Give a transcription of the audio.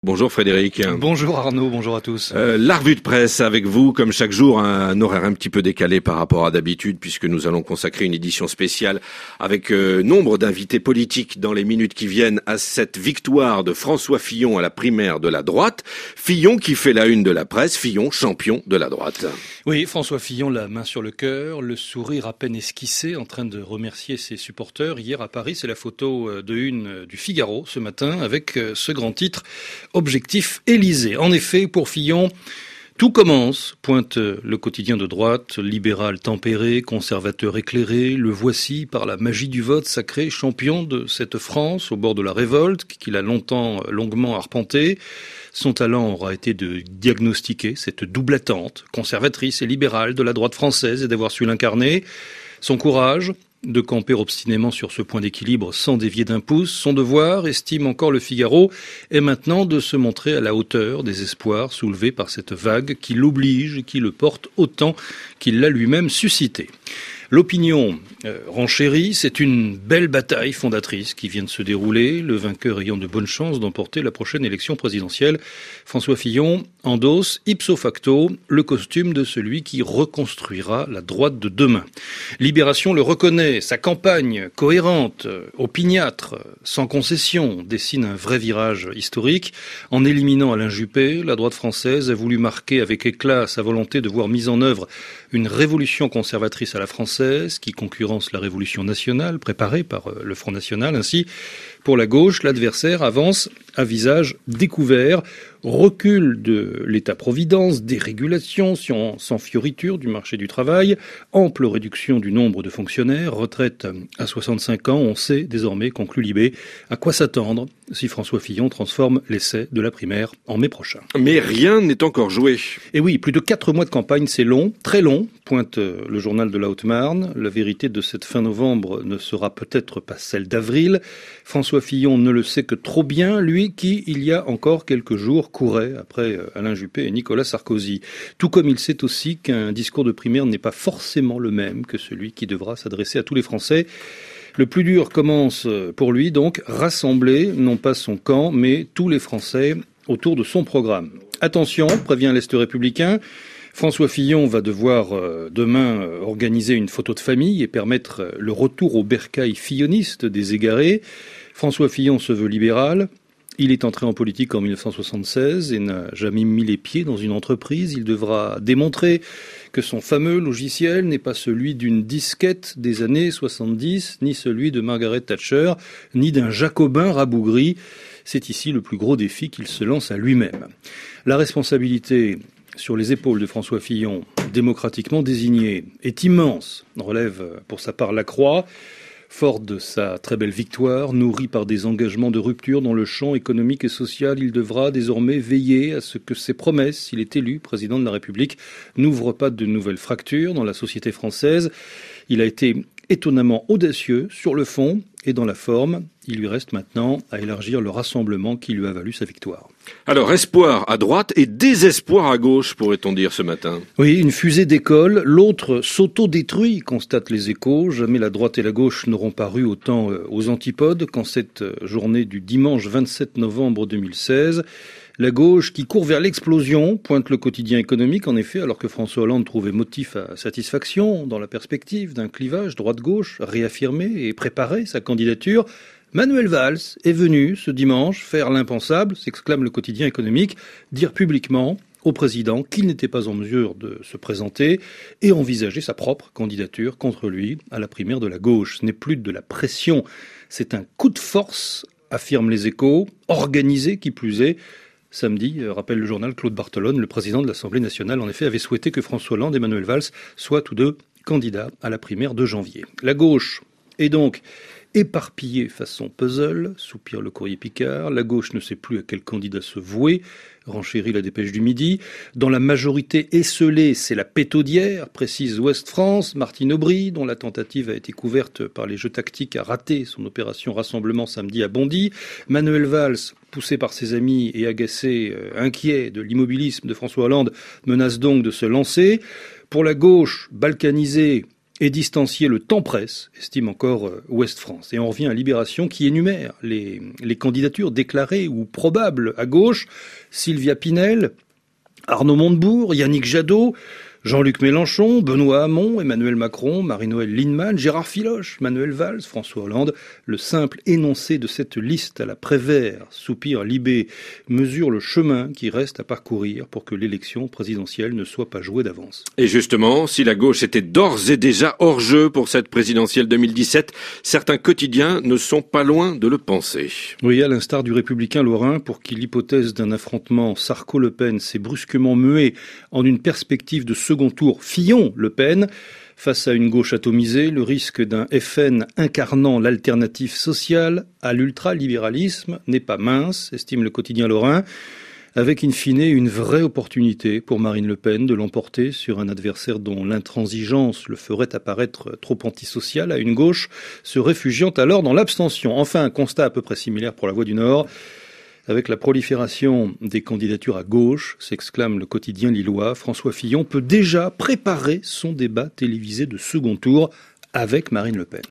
Bonjour Frédéric. Bonjour Arnaud, bonjour à tous. La revue de presse avec vous, comme chaque jour, un horaire un petit peu décalé par rapport à d'habitude, puisque nous allons consacrer une édition spéciale avec nombre d'invités politiques dans les minutes qui viennent à cette victoire de François Fillon à la primaire de la droite. Fillon qui fait la une de la presse, Fillon champion de la droite. Oui, François Fillon, la main sur le cœur, le sourire à peine esquissé, en train de remercier ses supporters. Hier à Paris, c'est la photo de une du Figaro ce matin avec ce grand titre. Objectif Élysée. En effet, pour Fillon, tout commence, pointe le quotidien de droite, libéral tempéré, conservateur éclairé, le voici par la magie du vote sacré, champion de cette France au bord de la révolte qu'il a longuement arpenté. Son talent aura été de diagnostiquer cette double attente, conservatrice et libérale de la droite française et d'avoir su l'incarner. Son courage, de camper obstinément sur ce point d'équilibre sans dévier d'un pouce. Son devoir, estime encore le Figaro, est maintenant de se montrer à la hauteur des espoirs soulevés par cette vague qui l'oblige et qui le porte autant qu'il l'a lui-même suscité. L'opinion renchérit, c'est une belle bataille fondatrice qui vient de se dérouler, le vainqueur ayant de bonnes chances d'emporter la prochaine élection présidentielle. François Fillon endosse ipso facto le costume de celui qui reconstruira la droite de demain. Libération le reconnaît, sa campagne cohérente, opiniâtre, sans concession, dessine un vrai virage historique. En éliminant Alain Juppé, la droite française a voulu marquer avec éclat sa volonté de voir mise en œuvre une révolution conservatrice à la française qui concurrence la révolution nationale préparée par le Front National. Ainsi, pour la gauche, l'adversaire avance à visage découvert, recul de l'État-providence, dérégulation sans fioriture du marché du travail, ample réduction du nombre de fonctionnaires, retraite à 65 ans. On sait désormais, conclut Libé, à quoi s'attendre si François Fillon transforme l'essai de la primaire en mai prochain. Mais rien n'est encore joué. Et oui, plus de 4 mois de campagne, c'est long, très long, pointe le journal de la Haute-Marne. La vérité de cette fin novembre ne sera peut-être pas celle d'avril. François Fillon ne le sait que trop bien, lui qui, il y a encore quelques jours, courait après Alain Juppé et Nicolas Sarkozy. Tout comme il sait aussi qu'un discours de primaire n'est pas forcément le même que celui qui devra s'adresser à tous les Français. Le plus dur commence pour lui, donc, rassembler, non pas son camp, mais tous les Français autour de son programme. Attention, prévient l'Est républicain, François Fillon va devoir demain organiser une photo de famille et permettre le retour au bercail filloniste des égarés. François Fillon se veut libéral. Il est entré en politique en 1976 et n'a jamais mis les pieds dans une entreprise. Il devra démontrer que son fameux logiciel n'est pas celui d'une disquette des années 70, ni celui de Margaret Thatcher, ni d'un jacobin rabougri. C'est ici le plus gros défi qu'il se lance à lui-même. La responsabilité sur les épaules de François Fillon, démocratiquement désigné, est immense, relève pour sa part Lacroix. Fort de sa très belle victoire, nourri par des engagements de rupture dans le champ économique et social, il devra désormais veiller à ce que ses promesses, s'il est élu président de la République, n'ouvrent pas de nouvelles fractures dans la société française. Il a été étonnamment audacieux sur le fond et dans la forme. Il lui reste maintenant à élargir le rassemblement qui lui a valu sa victoire. Alors, espoir à droite et désespoir à gauche, pourrait-on dire ce matin. Oui, une fusée décolle, l'autre s'auto-détruit, constatent les Échos. Jamais la droite et la gauche n'auront paru autant aux antipodes qu'en cette journée du dimanche 27 novembre 2016. La gauche qui court vers l'explosion, pointe le quotidien économique, en effet, alors que François Hollande trouvait motif à satisfaction dans la perspective d'un clivage droite-gauche réaffirmé et préparé sa candidature. Manuel Valls est venu ce dimanche faire l'impensable, s'exclame le quotidien économique, dire publiquement au président qu'il n'était pas en mesure de se présenter et envisager sa propre candidature contre lui à la primaire de la gauche. Ce n'est plus de la pression, c'est un coup de force, affirment les Échos, organisé qui plus est. Samedi, rappelle le journal, Claude Barthelone, le président de l'Assemblée nationale, en effet, avait souhaité que François Hollande et Manuel Valls soient tous deux candidats à la primaire de janvier. La gauche est donc éparpillée façon puzzle, soupire le Courrier Picard. La gauche ne sait plus à quel candidat se vouer, renchérit la Dépêche du Midi. Dans la majorité esselée, c'est la pétaudière, précise Ouest France. Martine Aubry, dont la tentative a été couverte par les jeux tactiques, a raté son opération rassemblement samedi à Bondy. Manuel Valls, poussé par ses amis et agacé, inquiet de l'immobilisme de François Hollande, menace donc de se lancer. Pour la gauche, balkanisée et distancier le temps presse, estime encore Ouest France. Et on revient à Libération qui énumère les candidatures déclarées ou probables à gauche. Sylvia Pinel, Arnaud Montebourg, Yannick Jadot, Jean-Luc Mélenchon, Benoît Hamon, Emmanuel Macron, Marie-Noëlle Lienemann, Gérard Filoche, Manuel Valls, François Hollande. Le simple énoncé de cette liste à la Prévert, soupir Libé, mesure le chemin qui reste à parcourir pour que l'élection présidentielle ne soit pas jouée d'avance. Et justement, si la gauche était d'ores et déjà hors jeu pour cette présidentielle 2017, certains quotidiens ne sont pas loin de le penser. Oui, à l'instar du Républicain lorrain, pour qui l'hypothèse d'un affrontement Sarko-Le Pen s'est brusquement muée en une perspective de second tour Fillon-Le Pen. Face à une gauche atomisée, le risque d'un FN incarnant l'alternative sociale à l'ultralibéralisme n'est pas mince, estime le quotidien lorrain, avec in fine une vraie opportunité pour Marine Le Pen de l'emporter sur un adversaire dont l'intransigeance le ferait apparaître trop antisocial à une gauche se réfugiant alors dans l'abstention. Enfin, un constat à peu près similaire pour la Voix du Nord. Avec la prolifération des candidatures à gauche, s'exclame le quotidien lillois, François Fillon peut déjà préparer son débat télévisé de second tour avec Marine Le Pen.